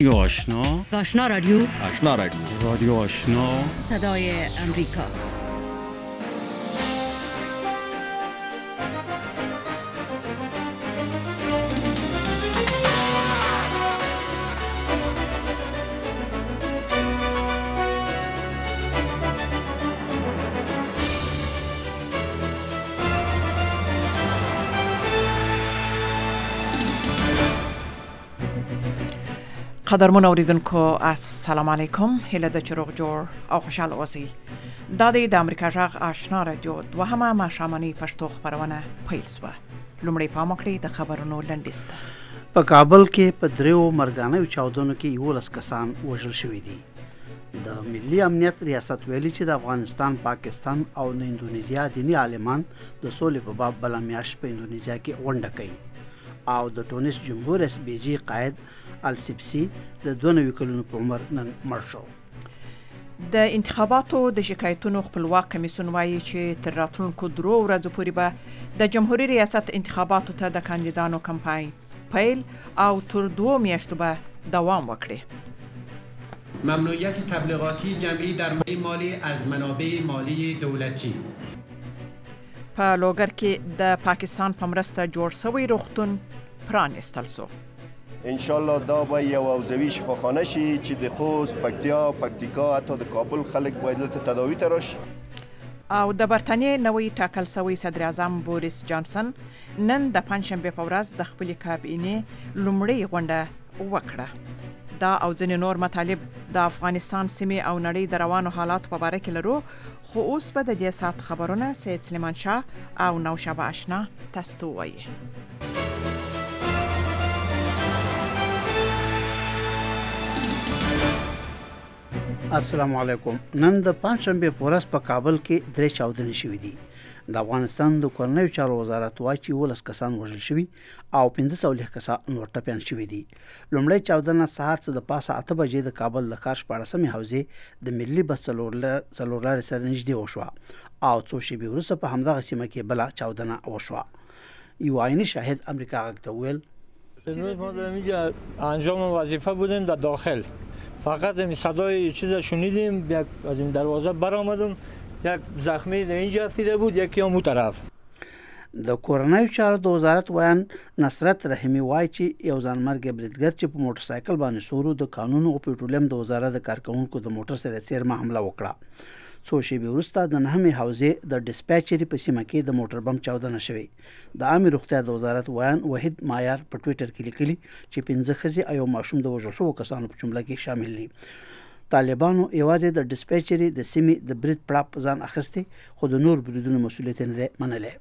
آشنا رادیو رادیو آشنا صدای امریکا. قدرمن اوریدونکو السلام علیکم، هیله د چروغ جوړ او خوشاله اوسئ. دا د امریکا غږ آشنا رادیو دوهمه ماښامنۍ پښتو خپرونه پیل شوه. لومړی پام وکړئ د خبرونو لنډیز ته. په کابل کې په دریو مرګانه چاودنو کې 11 کسان وژل شوي دي. د ملي امنیت ریاست ویلي چې د افغانستان، پاکستان او د اندونیزیا دینی عالمان د سولې په باب بله میاشت په اندونیزیا کې غونډه کوي او د ټونس جمهور اس بي جي قائد السبسي د 92 کلونو په عمر نن مړ شو. د انتخاباتو د شکایتونو خپلواک کمیسیون وایي چې تر راتلونکو 3 ورځو پورې به د جمهوریت ریاست انتخاباتو ته د کاندیدانو کمپاین پیل او تر 2 میاشتو به دوام وکړي. ممنوعیت تبلیغاتی جمعی در مالی از منابع مالی دولتی. په لوګر کې د پاکستان په مرسته جوړ شوی روغتون پرانیستل شو. ان شاء الله دا به یو حوزوي شفاخانه شي چې د خوست، پکتیکا حتی د کابل خلک باید دلته تداوی ته راشي. او د برتانیې نوی ټاکل شوی صدر اعظم بوریس جانسن نن د پنځشنبه په ورځ د خپل کابینې لومړی غونډه وکړه. دا او ځینې نور مطالب د افغانستان سیمې او نړۍ د روانو حالاتو په باره کې لرو، خو اوس به د دې ساعت خبرونه سید سلیمان شاه او نوشابه آشنا تاسو ته وایي. السلام علیکم. نن د پنځشنبه په ورځ په کابل کې 3 چاودنې شوې دي. د افغانستان د کورنیو چارو وزارت وایي چې 11 کسان وژل شوي او 15 کسان نور ټپیان شوي دي. لومړی چاودنه سهار څه د پاسه 8 بجې د کابل د ښار 14مې حوزې د ملي بس څلور لارې سره نږدې وشوه او څو شېبې وروسته په همدغه سیمه کې بله چاودنه وشوه. یو عیني شاهد امریکا غږ ته وویل امروز ما در اینجا انجام وظیفه بودیم در داخل، فقط این صدای چیز شنیدیم، یک از این دروازه برآمدم، یک زخمی در اینجا افتیده بود، یکی هم اون طرف. د کورنیو چارو د وزارت ویان نصرت رحیمی وایي چې یو ځانمرګي بریدګر چې په موټر سایکل باندې سورو د قانون او پټرولیم د وزارت د کارکونکو د موټر سره څیرمه حمله وکړه. څو شېبې وروسته د 9مې حوزې د ډیسپیچري په سیمه کې د موټر بم چاودنه شوې. د عامه روغتیا د وزارت ویان وحید مایار په ټویټر کې لیکلي چې 15 ښځې او یو ماشوم د وژل شوو کسانو په جمله کې شامل دي. طالبانو یوازې د ډیسپیچري د سیمې د برید پړاپ ځان اخیستی، خو د نور بریدونو مسؤلیت نه منلی.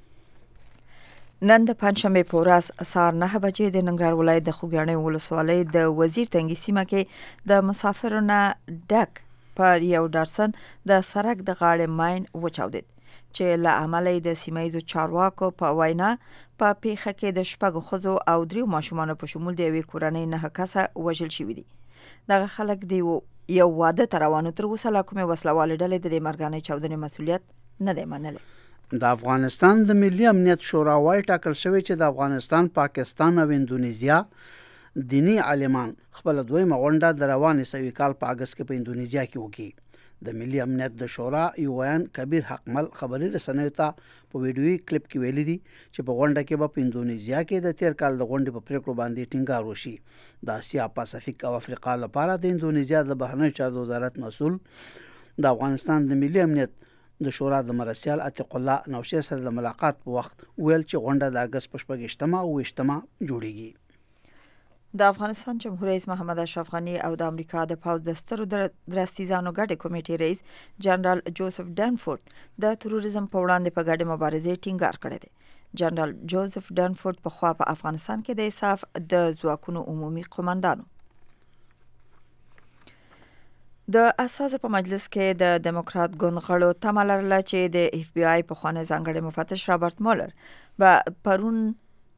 نن د پنځشنبه په ورځ سهار 9 بجې د ننګرهار ولایت د خوږیاڼي ولسوالۍ د وزیر تنګي سیمه کې د مسافرونو ډک پر یو ډرسن د سړک د غاړې ماین وچاودید چې له امله د سیمایي چارواکو په وینا په پیښه کې د 6 ښځو او 3 ماشومانو په شمول د یوې کورنۍ 9 کسه وژل شوي دي. دغه خلک د یو واده ته روانو، تر اوسه لا کومې وسلوالې ډلې د دې مرګانۍ چاودنې مسؤلیت نه دی منلی. د افغانستان د ملي امنیت شورا وایي ټاکل شوی چې د افغانستان، پاکستان او اندونیزیا دینی عالمان خپل دویمه غونډه د روانې سوي کال په اګست کې په اندونیزیا کې وکړي. د ملي امنیت د شورا یو ویان کبیر حقمل خبري رسنیو ته په ویډیوي کلیپ کې ویلي دي چې په غونډه کې به په اندونیزیا کې د تیر کال د غونډې په پریکړو باندې ټینګار وشي. د اسیا، پاسفیک او افریقا لپاره د اندونیزیا د بهرنیو چارو وزارت مسؤل د افغانستان د ملي امنیت د شورا د مرسیال عتیق الله نوشي سره د ملاقات په وخت ویل چې غونډه د اګست په 28 او 28 جوړیږي. د افغانستان جمهور رئیس محمد اشرف غنی او د امریکا د پوځ د سترو درستیزانو ګډې کمیټې رئیس جنرال جوزف ډنفورد د تروریزم په وړاندې په ګډې مبارزې ټینګار کړی دی. جنرال جوزف ډنفورد په خوا په افغانستان کې د اساف د ځواکونو عمومي قومندانو د اساسو په مجلس کې د دموکرات ګوند غړو تمه لرله چې د اف بی آی پخوانی ځانګړی مفتش رابرټ مولر به پرون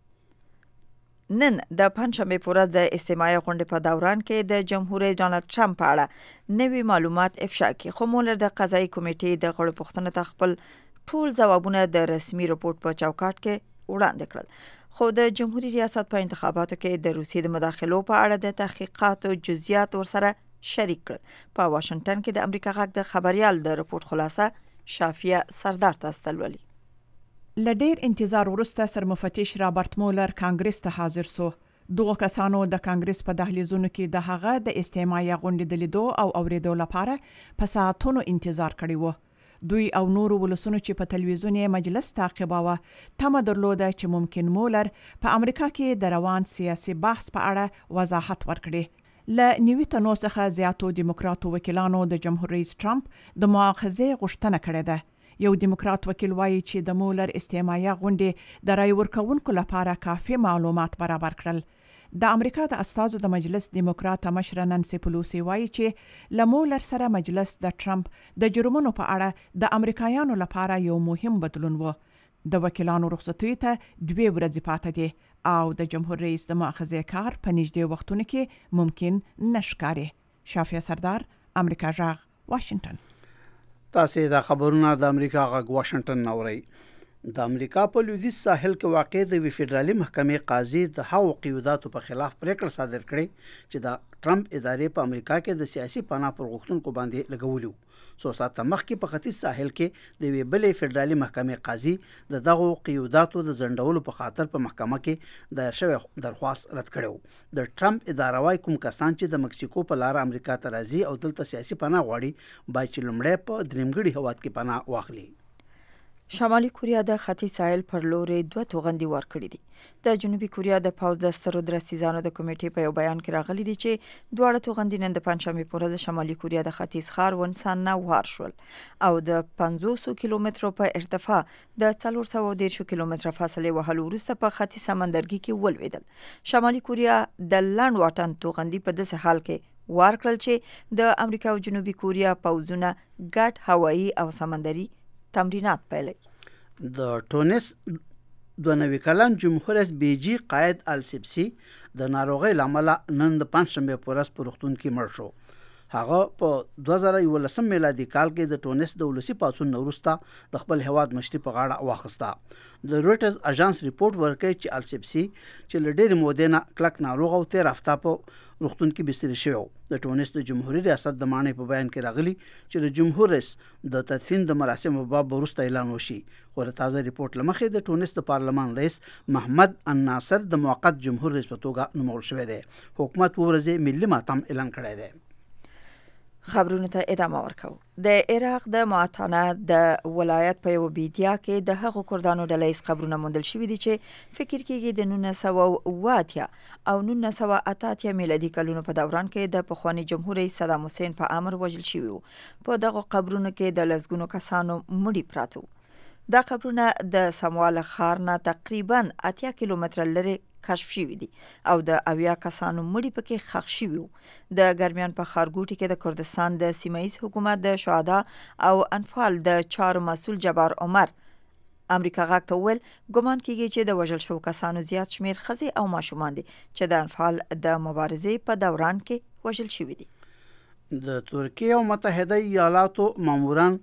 نن د پنځشنبه په ورځ د استماعي غونډې په دوران کې د جمهور رئیس ډانلډ ټرمپ په اړه نوي معلومات افشا کړي، خو مولر د قضایي کمیټې د غړو پوښتنو ته خپل ټول ځوابونه د رسمي رپورټ په چوکاټ کې وړاندې کړل. خو د جمهوریت ریاست په انتخاباتو کې د روسیې د مداخلو په اړه د تحقیقاتو جزئیات ورسره شریک کړل. په واشنگټن کې د امریکا غږ د خبريال د رپورت خلاصه شافیه سردار تاسو ولي. لډیر انتظار وروسته سرمفتش رابرټ مولر کانګرس ته حاضر سو. دوه کسانو د کانګرس په دهلیزونو کې د هغه د استماعي غونډې د لیدو او اوریدو لپاره په ساعتونو انتظار کړی و. دوی او نورو ولسونو چې په تلویزیوني مجلس تعقیباوه تمه درلوده چې ممکن مولر په امریکا کې د روان سیاسي بحث په اړه وضاحت ورکړي. له 90 تنو څخه زیاتو دیموکراتو وکیلانو د جمهور رئیس ټرمپ د مؤاخذې غوښتنه کړې ده. یو دیموکرات وکیل وایي چې د مولر استماعي غونډې د رای ورکوونکو لپاره کافي معلومات برابر کړل. د امریکا د استازو د مجلس دیموکرات مشره نانسي پلوسی وایي چې له مولر سره مجلس د ټرمپ د جرمونو په اړه د امریکایانو لپاره یو مهم بدلون و. د وکیلانو رخصتۍ ته 2 ورځې پاتې دي او د جمهور رئیس د مؤاخذې کار په نږدې وختونو کې ممکن نشکاري. شافیه سردار، امریکا جغ، واشنگټن. تاسو د خبرونو د امریکا غږ واشنگټن نوري. د امریکا په لویدیځ ساحل کې واقع د وی فدرالي محکمې قاضي د هغو قیوداتو په خلاف پریکړه صادر کړې چې د ټرمپ ادارې په امریکا کې د سیاسي پناه پر غوښتونکو باندې لګولي. څو ساعته مخکې په ختیځ ساحل کې د وی بلې فدرالي محکمې قاضي د دغو قیوداتو د ځنډولو په خاطر په محکمه کې دایر شوی درخواست رد کړو. د ټرمپ اداره وايي کوم کسان چې د مکسیکو په لار امریکا ته راځي او دلته سیاسي پناه غواړي باید چې لومړی په درېمګړي هواد کې پناه واخلي. شمالي کوریا د ختیځ ساحل پر لوري 2 توغندي ورکړي دي. د جنوبي کوریا د پوځ د سترو درسیزانو د کمیټې په یو بیان کې راغلي دي چې 2 توغندي نن د پنځشنبه په ورځ شمالي کوریا د ختیځ ښار ونسان نه وار شول او د 500 کیلومترو په ارتفاع د 410 کیلومتر فاصله وهلو وروسته په ختیځ سمندرګي کې ولوېدل. شمالي کوریا د لنډ واټن توغندي په داسې حال کې وار کړل چې د امریکا او جنوبي کوریا پوځونه ګډ هوایي او سمندري تمرینات پیل. د ټونس 92 کلن جمهور رئیس بیجی قائد السبسی د ناروغۍ لامل نن د پنځشنبه په ورځ په روغتون کې مړ شو. هغه په 2011 میلادي کال کې د ټونس د ولسی پاڅون وروسته د خپل هواد مشري په غاړه واخیسته. د رويټرز اژانس ریپورت ورکړي چې السبسی چې له ډېرې مودې نه کلک ناروغ او 13 هفته په روغتون کې بستر شوی. د ټونس د جمهوریت ریاست د معنی په بیان کې راغلي چې د جمهور رئیس د تدفین د مراسمو په باب وروسته اعلان وشي. خو تازه ریپورت لمخې د ټونس د پارلمان رئیس محمد الناصر د موقت جمهور رئیس په توګه نومول شوی دی. حکومت ورځې ملي ماتم اعلان کړی دی. خبرونه ته ادامه ورکو. د عراق د معتانه د ولایت په یو بیدیا کې د هغو کردانو ډلهیز قبرونه موندل شوي دي چې فکر کېږي د 1980 او 1988 میلادي کلونو په دوران کې د پخوانی جمهور رئیس صدام حسین په امر وژل شوي وو. په دغه قبرونو کې د لسګونو کسانو مړي پراته وو. دا قبرونه د سموال ښار نه تقریبا 80 کیلومتره لرې کشف شوي دي او د 80 کسانو مړي پکې ښخ شوي وو. د ګرمیان په ښارګوټي کې د کردستان د سیمه ییز حکومت د شهدا او انفال د چارو مسؤل جبار عمر امریکا غږ ته وویل ګمان کېږي چې د وژل شوو کسانو زیات شمیر ښځې او ماشومان دي چې د انفال د مبارزې په دوران کې وژل شوي دي. د ترکیه او متحده ایالاتو ماموران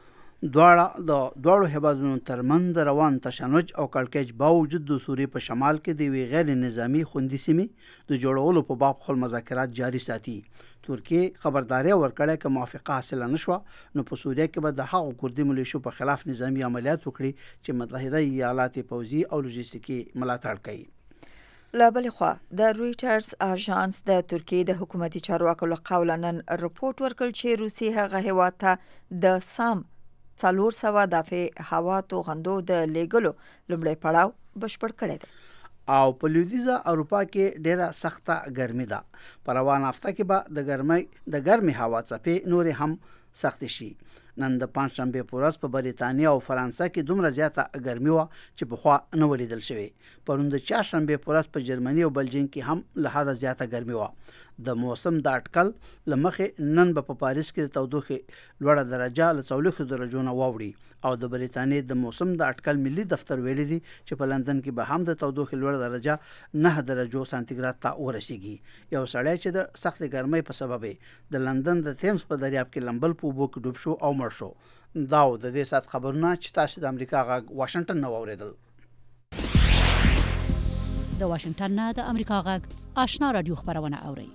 دواړو هیوادونو ترمنځ روان تشنج او کړکېچ باوجود د سوریې په شمال کې د یوې غیر نظامی خوندي سیمې د جوړولو په باب خپل مذاکرات جاري ساتي. ترکیه خبرداري ورکړه چې موافقه حاصله نشوه نو په سوریه کې به د هغو کردي ملیشو په خلاف نظامی عملیات وکړي چې متحده ایالات پوځي او لوجستیکي ملاتړ کوي. له بلې خوا د رويټرز اژانس د ترکیې د حکومتي چارواکو له قوله نن رپورټ ورکړ چې روسیې هغه هیواد ته د سام 400 دافع هوا توغندو د لیګلو لومړی پړاو بشپړ کړی دی. او په لویدیځه اروپا کې ډیره سخته ګرمي ده. په روانه هفته کې به د ګرمي هوا څپې نورې هم سخت شي. نن د پنځشنبه په ورځ په بریتانیا او فرانسه کې دومره زیاته ګرمي وه چې پخوا نه ولیدل شوې. پرون د چهارشنبه په ورځ په جرمني او بلجیم کې هم له حده زیاته ګرمي وه. د موسم د اټکل له مخې نن به په پاریس کې د تودوخې لوړه درجه له 40 درجو نه واوړي او د بریتانیا د موسم د اټکل ملي دفتر ویلي دي چې په لندن کې به هم د تودوخې لوړه درجه 9 درجو سانتیګراد ته ورسیږي. یو سړی چې د سخت ګرمۍ په سبب د لندن د تیمز په دریاب کې لمبل په اوبو کې ډوب شو او مړ شو. دا د دې سات خبرونه چې تاسو د امریکا غږ واشنگټن نو اوریدل. د واشنگټن نه د امریکا غږ آشنا رادیو خبرونه اوري.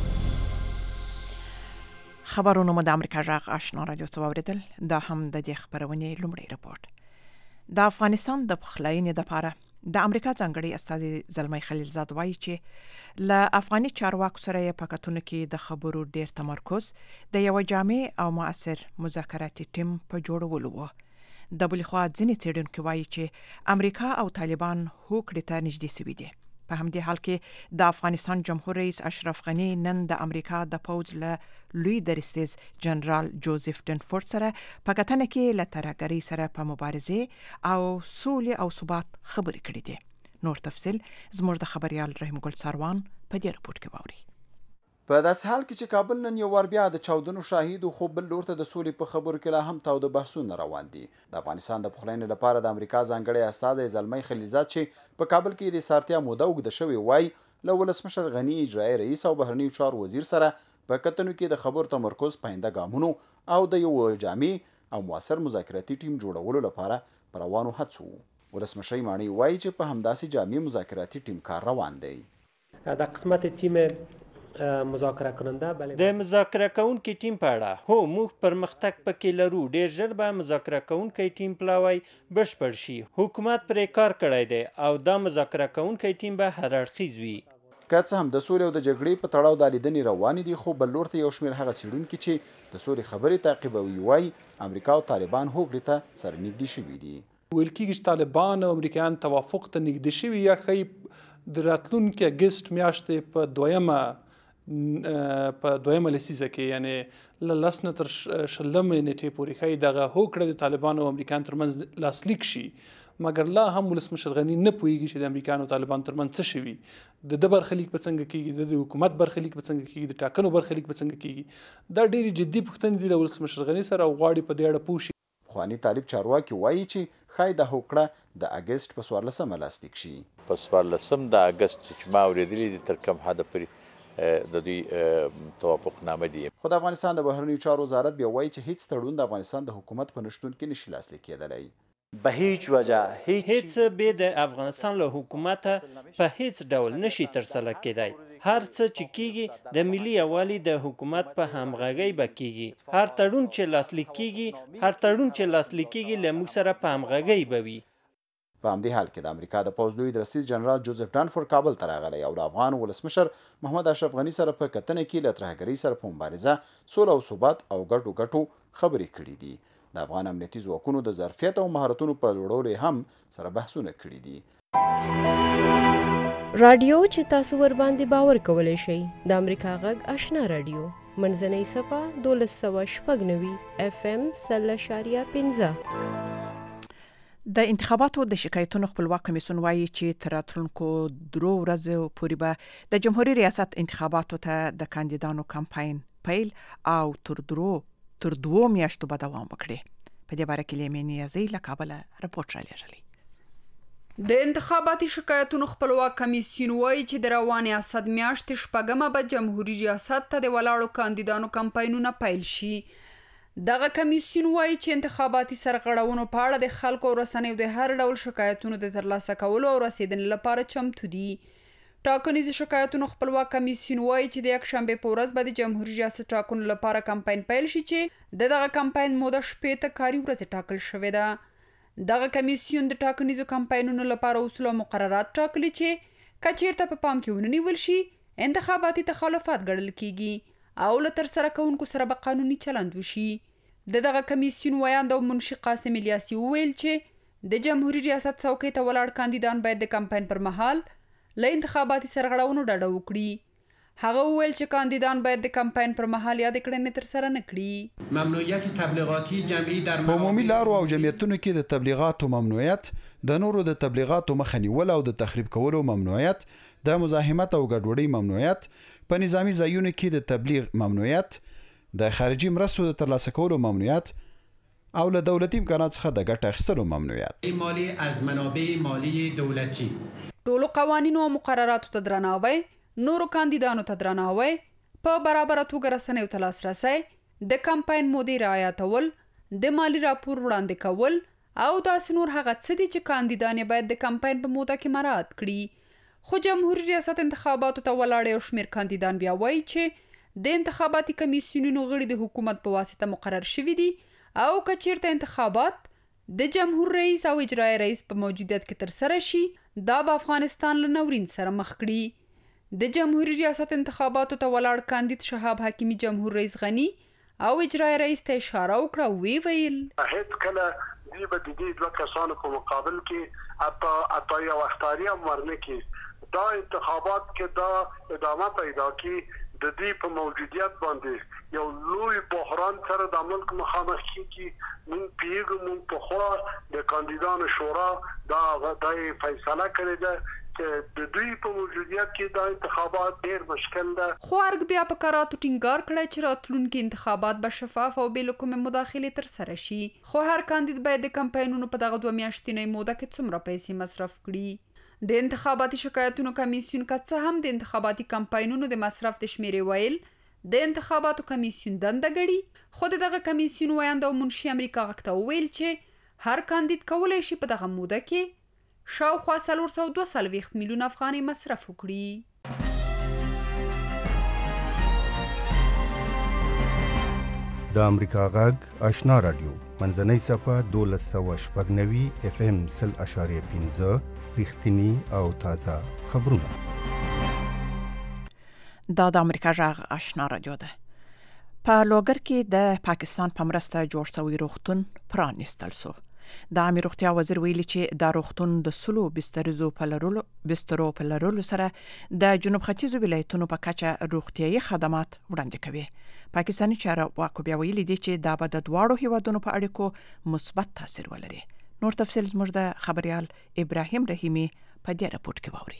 خبرونه مو د امریکا غږ آشنا رادیو څخه اوریدل. دا هم د دې خبرونې لومړی رپورټ. د افغانستان د پخلاینې لپاره د امریکا ځانګړي استازي زلمی خلیلزاد وایي چې له افغاني چارواکو سره په کتونو کې د خبرو ډیر تمرکز د یو جامع او مؤثر مذاکراتي ټیم په جوړولو و. د بل خوا ځینې څېړونکي وایي چې امریکا او طالبان هوکړې ته نږدې شوي دي. په همدې حال کې د افغانستان جمهور رئیس اشرف غنی نن د امریکا د پوځ له لوی درستیز جنرال جوزف ډنفورد سره په کتنه کې له ترهګرۍ سره په مبارزه او سولې او ثبات خبرې کړې دي. نور تفصیل زموږ د خبريال رحیم ګل سروان په دې رپورت کې واوري. په داسې حال کې چې کابل نن یو ور بیا د چاودنو شاهد خو بل لور ته د سولې په خبرو کې لا هم تاوده بحثونه روان دي. د افغانستان د پخلاینې لپاره د امریکا ځانګړي استازی زلمی خلیلزاد چې په کابل کې د سارتیا موده اوږده شوې وای له ولسمشر غنی اجرایي رئیس او بهرنیو چارو وزیر سره په کتنو کې د خبرو تمرکز پاینده ګامونو او د یو جامع او موثر مذاکراتي ټیم جوړولو لپاره پر روانو هڅو. ولسمشر مانی وای چې په همداسې جامع مذاکراتي ټیم کار روان دی. د قسمت تیم مذاکره کننده د مذاکره کوونکي ټیم په اړه هو موږ پرمختګ پکې لرو. ډیر ژر به مذاکره کوونکی ټیم پلاوی بشپړ شي. حکومت پرې کار کړی دی او دا مذاکره کوونکی ټیم به هر اړخیز وي. که څه هم د سولې او د جګړې په تړاو د لیدنې روانې دي، خو بل لور ته یو شمېر هغه څېړونکي چې د سولې خبرې تعقیبوي وایي امریکا او طالبان هوکړې ته سره نږدې شوي دي. ویل کېږي چې طالبان او امریکایان توافق ته نږدې شوي یا ښایي د راتلونکي اګست میاشتې په دویمه لسیزه کې یعنې له 10 نه تر 20 نیټې پورې ښایي دغه هوکړه د طالبانو او امریکایانو ترمنځ لاسلیک شي. مګر لا هم ولسمشر غني نه پوهیږي چې د امریکایانو او طالبانو ترمنځ څه شوي، د برخلیک به څنګه کیږي، د حکومت برخلیک به څنګه کیږي، د ټاکنو برخلیک به څنګه کیږي. دا ډېرې جدي پوښتنې دي له ولسمشر غني سره او غواړي په دې اړه پوه شي. پخواني طالب چارواکي وایي چې ښایي دا هوکړه د اګست په 14 لاسلیک شي. په 14 د اګست چې ما اورېدلې دي تر کوم حده پورې د دوی توافق نامه دي. خو د افغانستان د بهرنیو چارو وزارت بیا وایي چې هیڅ تړون د افغانستان د حکومت په نشتون کې نشي لاسلیک کېدلی. به هیڅ وجه هیڅ به د افغانستان له حکومت په هیڅ ډول نشي ترسره کېدای. هر څه چې کیږي د ملي یوالي د حکومت په همغږۍ به کیږي. هر تړون چې لاسلیک کیږي له موږ سره په همغږۍ به وي. په همدې حال کې د امریکا د پوځ لوی درستیز جنرال جوزف ډانفورد کابل ته راغلی او د افغان ولسمشر محمد اشرف غني سره په کتنه کې له ترهګرۍ سره په مبارزه، سوله او ثبات او ګټو خبرې کړې دي. د افغان امنیتي ځواکونو د ظرفیت او مهارتونو په لوړولو هم سره بحثونه کړي دي. رادیو چې تاسو ور باندې باور کولای شئ د امریکا غږ آشنا رادیو منځنۍ صفه 1296 FM 0.15. د انتخاباتو د شکایتونو خپلواک کمیسیون وایي چې تر راتلونکو 3 ورځو پورې به د جمهوریت ریاست انتخاباتو ته د کاندیدانو کمپاین پیل او تر 2 میاشتو به دوام وکړي. په دې باره کې لیمینی ازی له کابل رپورټ رالیږلی. د انتخاباتي شکایتونو خپلواک کمیسیون وایي چې د روانې اسد میاشتې 4 به جمهوریت ریاست ته د ولاړو کاندیدانو کمپاینونه پیل شي. دغه کمیسیون وایي چې انتخاباتي سرغړونو په اړه د خلکو او رسنیو د هر ډول شکایتونو د ترلاسه کولو او رسیدنې لپاره چمتو دي. ټاکنیز شکایتونو خپلواک کمیسیون وایي چې د یکشنبه په ورځ به د جمهوریت ریاست ټاکنو لپاره کمپاین پیل شي چې دغه کمپاین موده 15 کاري ورځې ټاکل شوې ده. دغه کمیسیون د ټاکنیزو کمپاینونو لپاره اصول او مقررات ټاکلي چې کچیرته په پام کې ونیول شي انتخاباتي تخلفات ګڼل کیږي او له ترسره کوونکو سره به قانوني چلند وشي. دغه کمیسیون ویاند او منشي قاسم الیاسي وویل چې د جمهوریت ریاست څوکۍ ته ولاړ کاندیدان باید د کمپاین پر مهال له انتخاباتي سرغړونو ډډه وکړي. هغه وویل چې کاندیدان باید د کمپاین پر مهال یاد کړنې ترسره نه کړي. ممنوعیت تبلیغاتی جمعي در عمومي لارو او جمعیتونو کې د تبلیغاتو ممنوعیت، د نورو د تبلیغاتو مخه نیول او د تخریب کولو ممنوعیت، د مزاحمت او ګډوډۍ ممنوعیت، په نظامی ځایونو کې د تبلیغ ممنوعیت، د خارجي مرستو د ترلاسه کولو ممنوعیت او له دولتي امکانات څخه د ګټه اخیستلو ممنوعیت. مالی از منابع مالی دولتي ټولو قوانینو او مقرراتو ته درناوی، نورو کاندیدانو ته درناوی، په برابر توګه رسنیو ته لاسرسی، د کمپاین مودې رعایتول، د مالی راپور وړاندې کول او داسې نور هغه څه دي چې کاندیدان باید د کمپاین په موده کې مراعات کړي. خو جمهوریت ریاست انتخاباتو ته ولاړ یو شمېر کاندیدان بیا وایي چې د انتخاباتي کمیسیونونو غړي د حکومت په واسطه مقرر شوي دي او که چیرته انتخابات د جمهور رئیس او اجرایي رئیس په موجودیت کې ترسره شي دا به افغانستان له ناورین سره مخ کړي. د جمهوریت ریاست انتخاباتو ته ولاړ کاندید شهاب حکیمي جمهور رئیس غني او اجرایي رئیس ته اشاره وکړه او ویل هیڅ کله دی به د دې دوه کسانو په مقابل کې اتا یو اختیاري ورنه کې دا انتخابات کې دا ادامه پیدا کی د دې په موجودیت باندې یو لوی بحران سره د ملک مخامخ کیږي. مون پیګو په خوا د کاندیدانو شورا دا فیصله کړې ده چې د دوی په موجودیت کې دا انتخابات ډېر مشکل ده. خو ارګ بیا په کراتو ټینګار کړی چې راتلونکي انتخابات به شفاف او بې له کومې مداخلې ترسره شي. خو هر کاندید باید د کمپاینونو په دغه 2 میاشتنۍ موده کې څومره پیسې مصرف کړي. د انتخاباتي شکایتونو کمیسیون که څه هم د انتخاباتي کمپاینونو د مصرف د شمیرې ویل د انتخاباتو کمیسیون دنده ګړي، خو دغه کمیسیون ویاند او منشي امریکا غږ ته وویل چې هر کاندید کولی شي په دغه موده کې شاوخوا 442 میلیون افغانۍ مصرف وکړي. د امریکا غږ آشنا رادیو منځنۍ صفحه 1290 FM 0.5 رښتینی او تازه خبرونه. دا د امریکا غږ آشنا رادیو ده. په لوګر کې د پاکستان په مرسته جوړ شوی روغتون پرانیستل شو. د عامه روغتیا وزیر ویلي چې دا روغتون د سلو بسترو په لرلو سره د جنوب ختیځو ولایتونو په کچه روغتیايي خدمات وړاندې کوي. پاکستاني چارواکو بیا ویلي دي چې دا به د دواړو هیوادونو په اړیکو مثبت تاثیر ولري. نور تفصیل زموږ د خبريال ابراهیم رحیمی په دې راپورټ کې واوري.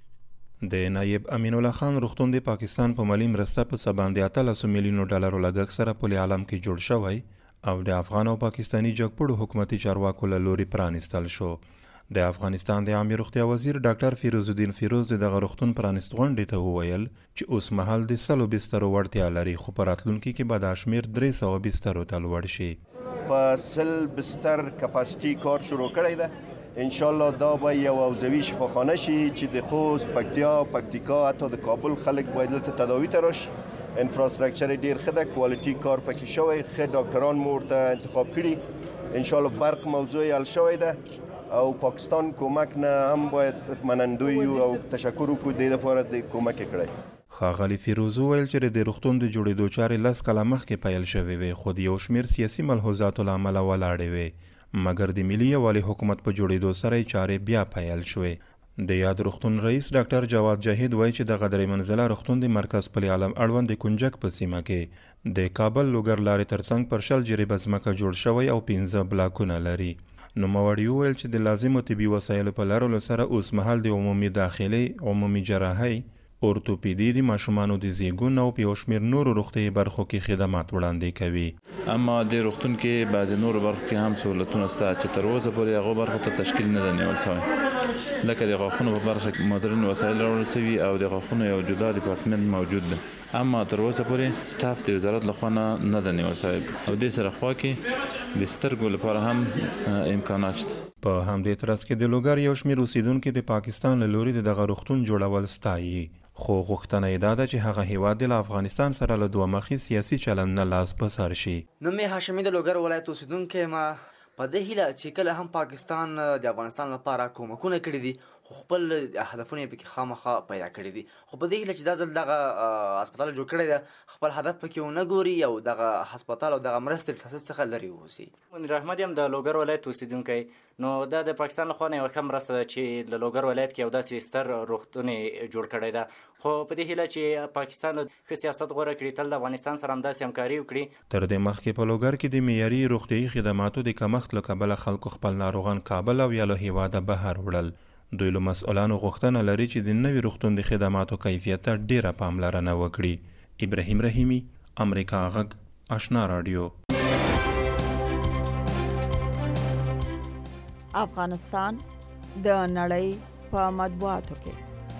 د نایب امین الله خان روغتون د پاکستان په مالی مرسته په سباندې 13 میلیون ډالر لګښت سره په عالم کې جوړ شوی او د افغان او پاکستانی جګپړو حکومتي چارواکو له لوري پرانیستل شو. د افغانستان د عامه روغتیا وزیر ډاکټر فیروز الدین فیروز دغه روغتون پرانیست غونډې ته وویل چې اوس مهال د 100 بسترو وړتیا لري، خو په راتلونکي کې به د شمیر 300 بسترو ته لوړ شي. په 100 بستر کپاسټي کار شروع کړی ده. ان شاء الله دا به یو حوزوي شفاخانه شي چې د خوست، پکتیکا حتی د کابل خلک باید دلته تداوی ته راشي. انفراستراکچر ډیر ښه ده، کوالټي کار پکې شوی، ښه ډاکټران مو ورته انتخاب کړي. ان شاء الله برق موضوع حل شوی ده او پاکستان کومک نه هم باید منندوی او تشکر وکړو د لپاره د کومک کړی. ښاغلي فیروز ویل چې د روغتون د جوړېدو چارې 10 کاله مخکې پیل شوې وې، خو د یو شمېر سیاسي ملحوظاتو له امله ولاړې وې، مګر د ملي یووالي حکومت په جوړېدو سره یې چارې بیا پیل شوې. د یاد روغتون رئیس ډاکټر جواد جاهد وایي چې دغه درې منزله روغتون د مرکز پل عالم اړوند د کنجک په سیمه کې د کابل لوګر لارې ترڅنګ پر 100 جریبه ځمکه جوړ شوی او 15 بلاکونه لري. نوموړي وویل چې د لازمو طبي وسایلو په لرلو سره اوس مهال د عمومي داخلي، عمومي جراحي، اورتوپیدي، د ماشومانو د زیږون او په یو شمېر نورو روغتیايي برخو کې خدمات وړاندې کوي. اما د روغتون کې بعضې نورو برخو کې هم سهولتونه شته چې تر اوسه پورې هغو برخو ته تشکیل نه ده نیول شوی، لکه د غاښونو په برخه کې مدرن وسایل راوړل شوي او د غاښونو یو جدا ډیپارټمنټ موجود ده، اما تر اوسه پورې سټاف د وزارت لخوا نه ده نیول شوی او دې سره خوا کې د سترګو لپاره هم امکانات شته. په همدې ترڅ کې د لوګر یو شمېر اوسیدونکي د پاکستان له لوري دغه روغتون جوړول ستایي، خو غوښتنه یې دا ده چې هغه هیواد له افغانستان سره له دوه مخي سیاسي چلند نه لاس په سر شي. نوم یې هاشمي د لوګر ولایت اوسیدونکی ما په دې هیله چې کله هم پاکستان د افغانستان لپاره کومکونه کړي دي خو خپل هدفونه یې پکې خامخا پیدا کړي دي، خو په دې هیله چې دا ځل دغه هسپتال جوړ کړی ده خپل هدف پکې ونه ګوري او دغه هسپتال او دغه مرستې له سیاست څخه لرې واوسي. منیر احمد یم د لوګر ولایت اوسیدونکی. نو دا د پاکستان له خوا نه یوه ښه مرسته ده چې له لوګر ولایت کې یو داسې ستر روغتون جوړ کړی ده، خو په دې هیله چې پاکستان ښه سیاست غوره کړي، تل د افغانستان سره همداسې همکاري وکړي. تر دې مخکې په لوګر کې د معیاري روغتیايي خدماتو د کمښت له کبله خلکو خپل ناروغان کابل او یا له هیواده بهر وړل. دوی له مسؤلانو غوښتنه لري چې د نوي روغتون د خدماتو کیفیت ته ډیره پاملرنه وکړي. ابراهیم رحیمی، امریکا غږ آشنا رادیو. افغانستان د نړۍ په مطبوعاتو کې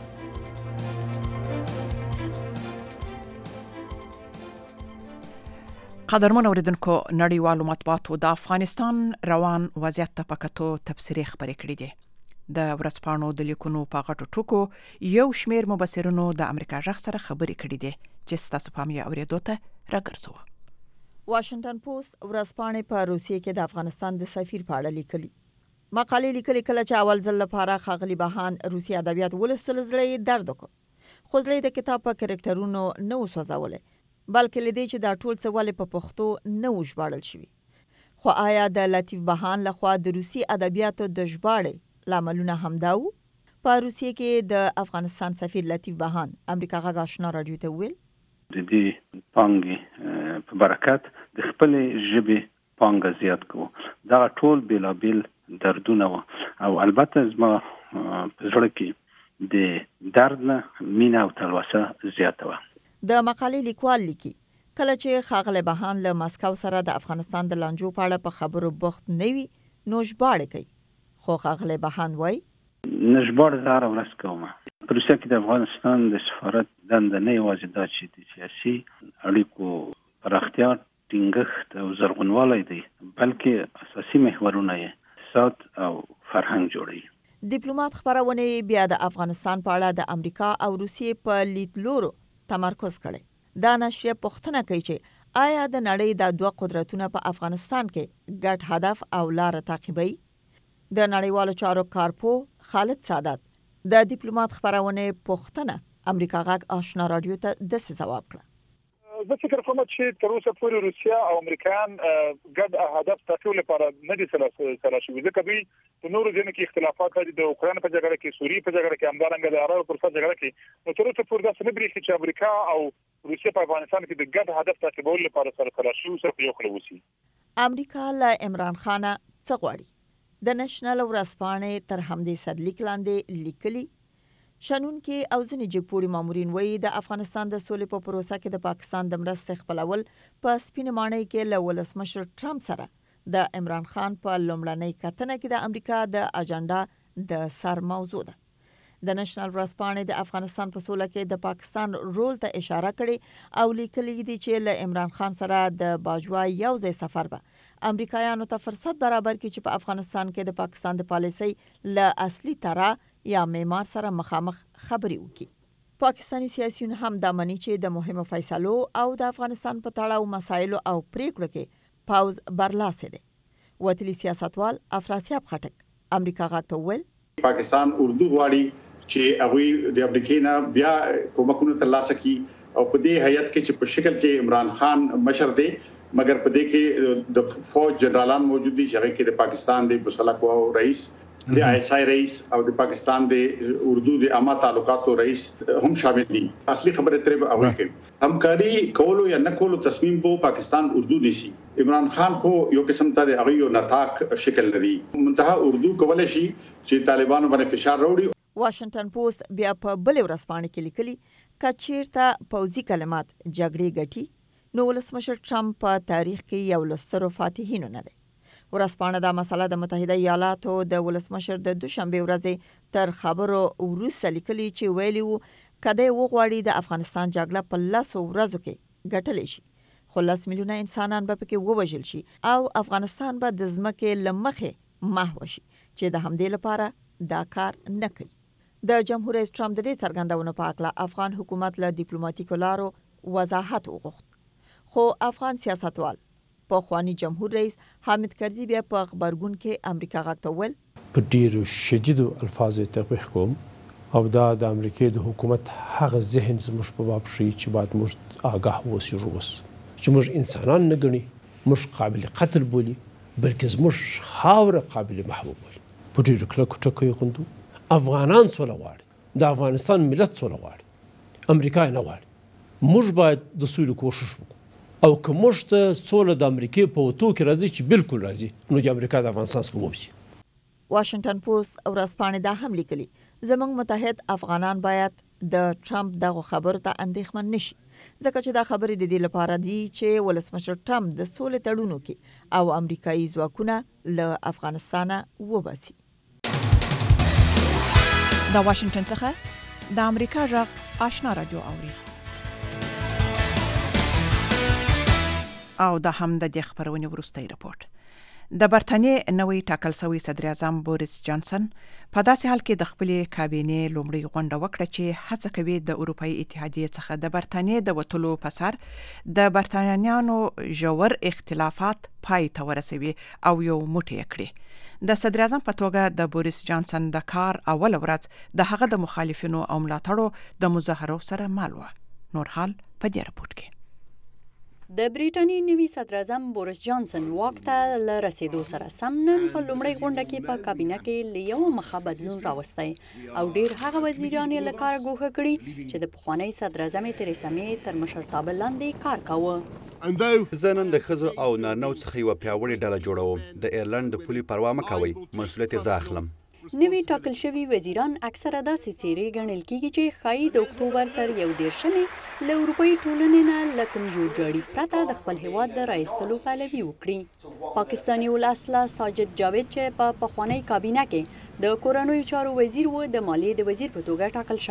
قدرمن اوریدونکو، نړیوالو مطبوعاتو د افغانستان روان وضعیت ته په کتو تبصرې خبرې کړې دي. د ورځپاڼو د لیکونو په غټو ټکو یو شمیر مبصرونو د امریکا غږ سره خبرې کړې دي چې ستاسو پام یې اورېدو ته راګرځو. واشنگټن پوسټ ورځپاڼې په روسیې کې د افغانستان د سفیر په اړه لیکلي. مقالې لیکلي کله چې اول ځل لپاره ښاغلي بهان روسي ادبیات ولوستل زړه یې درد وکړ. خو زړه یې د کتاب په کرکټرونو نه وسوځولی، بلکې له دې چې دا ټول څه ولې په پښتو نه و ژباړل شوي. خو آیا د لطیف بهان لخوا د روسي ادبیاتو د ژباړې لاملونه همدا وو؟ په روسیې کې د افغانستان سفیر لطیف بهان امریکا غږ آشنا راډیو ته وویل د دې پانګې په برکت د خپلې ژبې پانګه زیات کوو. دا ټول بېلابېل دردونه وو او البته زما په زړه کې د درد نه مینه او تلوسه زیاته وه. د مقالې لیکوال لیکي کله چې ښاغلی بهان له مسکو سره د افغانستان د لانجو په اړه په خبرو بوخت نه وي نو ژباړې کوي. خو ښاغلی بهان وایي نه ژباړه زه هره ورځ کوم. په روسیه کې د افغانستان د سفارت دنده نه یوازې دا چې د سیاسي اړیکو پراختیا ټینګښت او زرغونوالی دی، بلکې اساسي محورونه یې اقتصاد او فرهنګ جوړوي. ډیپلوماټ خپرونې بیا د افغانستان په اړه د امریکا او روسیې په لیدلورو تمرکز کړي. دا نشریه پوښتنه کوي چې آیا د نړۍ د دوه قدرتونو په افغانستان کې ګډ هدف او لار تعقیبوي؟ د نړیوالو چارو کارپوه خالد سعادت د ډیپلوماټ خپرونې پوښتنه امریکا غږ آشنا راډیو ته داسې ځواب کړ. زه فکر کوم چې تر اوسه پورې روسیا او امریکایان ګډ هدف تعقیب لپاره نه دي سره شوي، ځکه دوی په نورو ځینو کې اختلافات لري، د اوکراین په جګړه کې، سوریې په جګړه کې، همدارنګه د عربو پر جګړه کې. نو تر اوسه پورې داسې نه برېښي چې امریکا او روسیا په افغانستان کې د ګډ هدف تعقیبولو لپاره سره شوي سره یو خل وسی. امریکا له عمران خان څه غواړي؟ د نېشنل ورځپاڼې تر همدې سرلیک لاندې لیکلي شنونکي او ځینې جګپوړي مامورین وایي د افغانستان د سولې په پروسه کې د پاکستان د مرستې خپلول په سپینې ماڼۍ کې له ولسمشر ټرمپ سره د عمران خان په لومړنۍ کتنه کې د امریکا د اجنډا د سر موضوع ده. د نېشنل ورځپاڼې د افغانستان په سوله کې د پاکستان رول ته اشاره کړې او لیکلي دي چې له عمران خان سره د باجوا یو ځای سفر به امریکایانو ته فرصت برابر کړي چې په افغانستان کې د پاکستان د پالیسۍ له اصلي طرح یا معمار سره مخامخ خبرې وکړي. پاکستانی سیاسيون هم دا مني چې د مهمو فیصلو او د افغانستان په تړاو مسایلو او پریکړو کې پاوز برلاسه دي. وتلی سیاستوال افراسیاب خټک امریکا غږ ته وویل پاکستان اردو غواړي چې هغه د امریکا نه بیا کومکونه ترلاسه کړي او په دې هیئت کې چې په شکل کې عمران خان مشر دی، مګر په دې کې د فوج جنرالان موجود دي چې هغه کې د پاکستان د مسلح قواو رئیس، د ISI رئیس او د پاکستان د اردو د عامه تعلقاتو رئیس هم شامل دي. اصلي خبره ترې اوي کې همکاري کولو یا نه کولو تصمیم بو پاکستان اردو نیسي. عمران خان خو یو قسم ته د هغه یو نتاق شکل لري، منتها اردو کولای شي چې طالبانو باندې فشار راوړي. واشنگټن پوسټ بیا په بل ورځپاڼه کې لیکلي کچیرته پوځي کلمات جګړې ګټي نو ولسمشر ټرمپ په تاریخ کې یو لسترو فاتحینو نه دی. ورځپاڼه دا مسله د متحده ایالاتو د ولسمشر د دوشنبه ورځې تر خبرو وروسته لیکلي چې ویلي وو کله وغواړي د افغانستان جګړه په 10 ورځو کې ګټلې شي، خو 10 میلیونه انسانان به پکې ووژل شي او افغانستان به د ځمکې لمخې محو شي چې د همدې لپاره دا کار نه کوي. د جمهور رئیس ټرمپ د دې څرګندونو په اړه افغان حکومت له ډیپلوماټیکو لارو وضاحت وغوښت، خو افغان سیاستوال په خواني جمهور رئیس حامد کرزي بیا په خبرګون کې امریکا غږ ته وویل په ډیرو شدیدو الفاظو تطبیق کوم او دا د امریکای د حکومت هغه ذهن زموږ په باب شي چې باید موږ آگاه اوسو چې موږ انسانان نه ګڼي، موږ قابل قتل بولي، بلکې زموږ خاوره قابل محبوب بولي. په ډیرو کلکو ټکو غوندو افغانان سوله غواړي، د افغانستان ملت سوله غواړي، امریکا نه غواړي. موږ باید د سولې کوشش وکړو او که موږ ته سوله د امریکای په وتو کې راځي چې بالکل راځي نو د امریکا د افغانستان څخه ووځي. واشنگټن پوسټ ورځپاڼې دا هم لیکلي زموږ متحد افغانان باید د ټرمپ دغه خبرو ته اندېښمن نشي، ځکه چې دا خبرې د دې لپاره دي چې ولسمشر ټرمپ د سولې تړونو کې او امریکایي ځواکونه له افغانستانه وباسي. د واشنگټن څخه د امریکا غږ آشنا رادیو اوري او دا هم د خبرونې وروستۍ رپورت. د برتانیې نوی ټاکل شوی صدر اعظم بوریس جانسن په داسې حال کې د خپلې کابینې لومړی غونډه وکړه چې هڅه کوي د اروپایي اتحادیې څخه د برتانیې د وتلو په سر د برتانیانو ژور اختلافات پای ته ورسوي او یو موټی کړي. د صدر اعظم په توګه د بوریس جانسن د کار اول ورځ د هغه د مخالفینو او ملاتړو د مظاهرو سره مل و. نور حال په دې راپورټ کې. د بریټانیې نوي صدر اعظم بوریس جانسن واک ته له رسیدو سره سم نن په لومړۍ غونډه کې په کابینه کې له یو مخه بدلون راوستی او ډیر هغه وزیران یې له کاره ګوښه کړي چې د پخوانۍ صدر اعظم تریسا مې تر مشرتابه لاندې کار کاوه. زه نن د ښځو او نارینهو څخه یوه پیاوړې ډله جوړوم. د ایرلنډ د پولې پروا مه کوئ، مسؤلیت یې زه اخلم. نوي ټاکل شوي وزیران اکثره داسې څیرې ګڼل کیږي چې ښایي د اکتوبر تر 1 له اروپایي ټولنې نه له کوم جوړجاړي پرته د خپل هیواد د رایستلو پلوي وکړي. پاکستاني ولسمشر ساجد جاوید چې په پخوانۍ کابینه کې د کورنیو چارو وزیر و د مالیې د وزیر په توګه ټاکل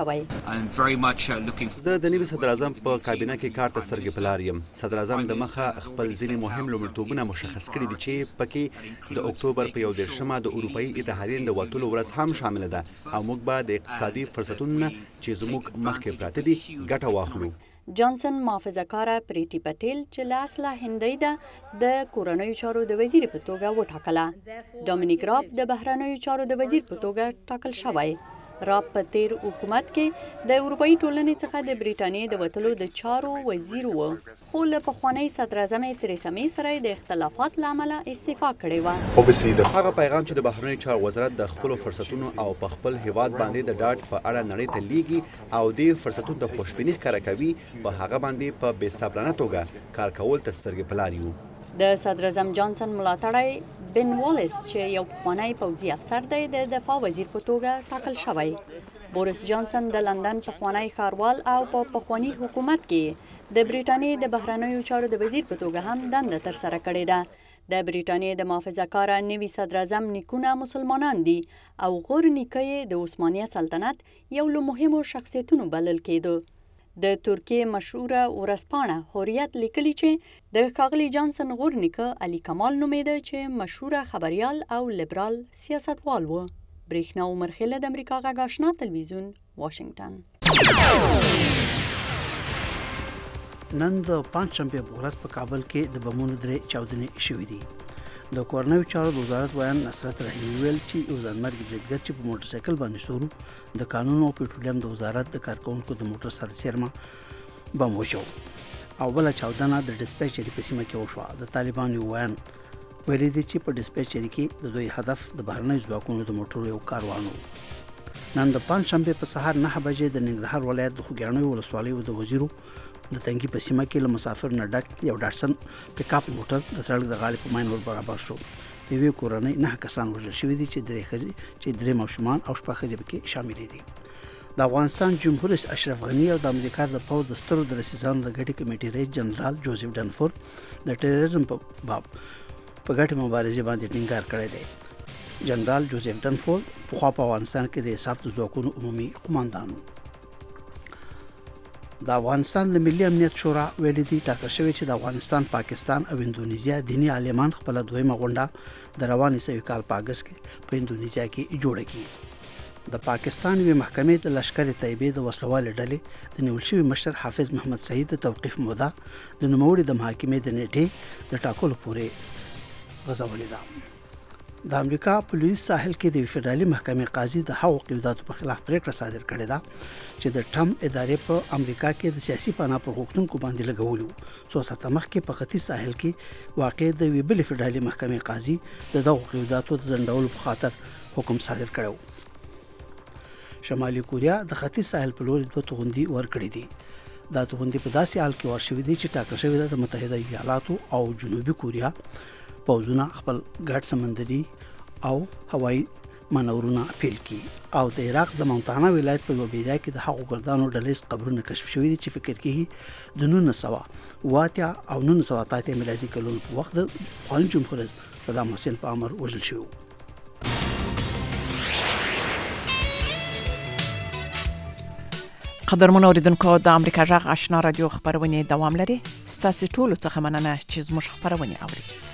شوی. زه د نوي صدر اعظم په کابینه کې کار ته سترګې په لار یم. صدر اعظم د مخه خپل ځینې مهم لومړیتوبونه مشخص کړي دي چې پکې د اکتوبر په 1 د اروپایي اتحادیې د وتلو ورځ هم شامل ده او موږ به د اقتصادي فرصتونو چې زموږ مخکې پراته دي ګټه واخلو. جانسن محافظه کاره پریټي پټیل چې له اصله هندۍ ده د کورنیو چارو د وزیر په توګه وټاکله. ډومینیک راب د بهرنیو چارو د وزیر په توګه ټاکل شوی. راب په تیر حکومت کې د اروپایي ټولنې څخه د بریټانیې د وتلو د چارو وزیر و، خو له پخوانۍ صدر اعظم تریسا مې سره د اختلافات له امله استعفا کړې وه. هغه پیغام چې د بهرنیو چارو وزارت د خپلو فرصتونو او په خپل هیواد باندې د ډاډ په اړه نړۍ ته لیږي او د فرصتونو د خوشبیني ښکاره کوي، په هغه باندې په بې صبرانه توګه کار کول ته سترګې په لار یو. د صدر اعظم جانسن ملاتړی بن والیس چې یو پخوانی پوځي افسر دی د دفاع وزیر په توګه ټاکل شوی. بوریس جانسن د لندن پخوانی ښاروال او په پخوانی حکومت کې د بریټانیې د بهرنیو چارو د وزیر په توګه هم دنده ترسره کړې ده. د بریټانیې د محافظه کاره نوي صدر اعظم نیکونه مسلمانان دي او غور نیکه یې د عثمانیه سلطنت یو له مهمو شخصیتونو بلل کېده. د ترکیې مشهوره ورځپاڼه حریت لیکلي چې د ښاغلي جانسن غور نیکه علي کمال نومیده چې مشهوره خبریال او لیبرال سیاستوال و. برېښنا عمر خیله د امریکا غږ آشنا تلویزیون واشنگټن. نن د پنجشنبې په ورځ په کابل کې د بمونو درې چاودنې شوې دي. د کورنیو چارو د وزارت ویان نصرت رحیمي ویل چې یو ځانمرګي بریدګر چې په موټر سایکل باندې سورو د قانون او پېټرولیم د وزارت د کارکونکو د موټر سره څیرمه بم وشو او بله چاودنه د ډسپیچري په سیمه کې وشوه. د طالبانو ویان ویلي دي چې په ډسپیچري کې د دوی هدف د بهرنیو ځواکونو د موټرو یو کاروان و. نن د پنجشنبې په سهار 9 بجې د ننګرهار ولایت د خوږیاڼیو ولسوالیو د وزیرو د تنګي په سیمه کې له مسافر نه ډک یو ډاټسن پیک اپ موټر د سړک د غاړې په ماین ور برابر شو. د یوې کورنۍ 9 کسان وژل شوي دي چې درې ماشومان او شپږ ښځې پکې شاملې دي. د افغانستان جمهور رئیس اشرف غني او د امریکا د پوځ د سترو درسیزانو د ګټې کمیټې رئیس جنرال جوزف ډنفور د ټیرریزم په باب په ګټې مبارزې باندې ټینګار کړی دی. جنرال جوزف ډنفور پخوا په افغانستان کې د حساب د ځواکونو عمومي قماندان و. د افغانستان د ملي امنیت شورا ویلي دي ټاکل شوی چې د افغانستان، پاکستان او اندونیزیا دینی عالمان خپل دویمه غونډه د روانې سوي کال په اګست کې په اندونیزیا کې جوړه کړي. د پاکستان یوې محکمې د لشکر طیبې د وسلوالې ډلې د نیول شوي مشر حافظ محمد سعید د توقیف موده د نوموړي د محاکمې د نیټې د ټاکلو پورې غځولې ده. د امریکا په لویدیځ ساحل کې د فدرالي محکمې قاضي د هغو قیوداتو په خلاف پریکړه صادر کړې ده چې د ټرمپ ادارې په امریکا کې د سیاسي پناه پر غوښتونکو باندې لګولي وو. څو ساعته مخکې په ختیځ ساحل کې واقع د یوې بلې فدرالي محکمې قاضي د دغو قیوداتو د ځنډولو په خاطر حکم صادر کړی و. شمالي کوریا د ختیځ ساحل په لوري 2 توغندي ورکړي دي. دا توغندي په داسې حال کې ورشوي دي چې ټاکل شوی ده د متحده ایالاتو او جنوبي کوریا پوځونه خپل ګډ سمندري او هوایي منورونه پیل کړي او د عراق د مونتانا ولایت په یو بیریا کې د هغو ګردانو ډلې قبرونه کشف شوي دي چې فکر کېږي د 1908 او 1908 میلادي کلونو په وخت د افغان جمهور رئیس صدام حسین په امر وژل شوي. قدرمن اوریدونکو د امریکا غږ آشنا رادیو خبرونه دوام لري. ستاسو ټول څخه مننه چې زموږ خبرونه اوري.